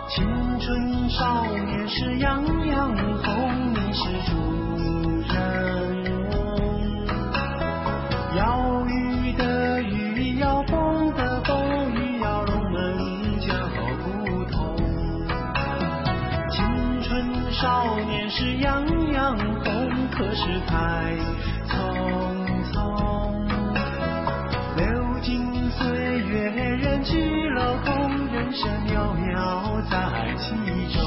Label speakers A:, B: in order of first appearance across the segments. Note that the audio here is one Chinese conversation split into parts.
A: 青春少年是样样红，你是主人翁。要雨的雨，要风的风，雨要龙门脚不同。青春少年是样样红，可是太匆匆。流金岁月，人去楼空，人生渺渺在其中。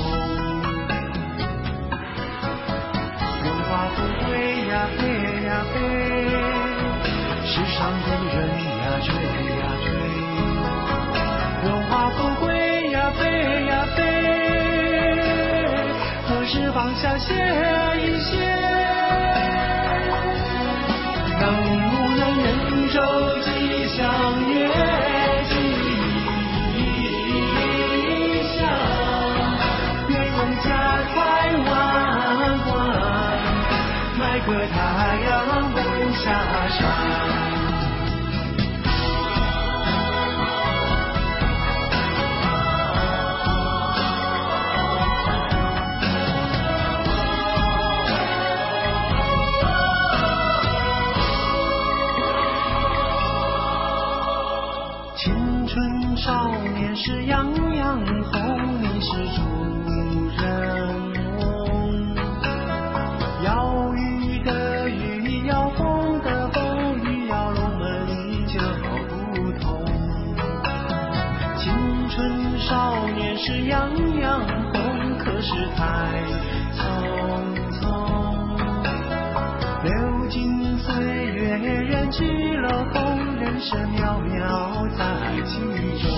A: 荣华富贵呀飞呀飞，世上的人呀追呀追。荣华富贵呀飞呀飞，何时放下歇一歇？能不能人舟吉祥月？个太阳不下山。青春少年是样样红，你是主人翁。要雨的雨，要风的风，雨要龙门脚不同。青春少年是样样红，可是太匆匆。流金岁月，人去楼空，人生渺渺在其中。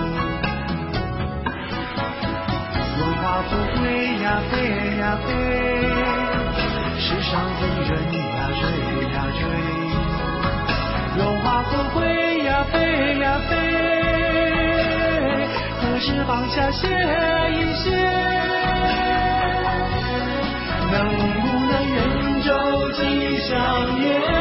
A: 荣华富贵呀飞呀飞，世上的人呀追呀追。荣华富贵呀飞呀飞，何时放下歇一歇？能不能人舟吉祥月？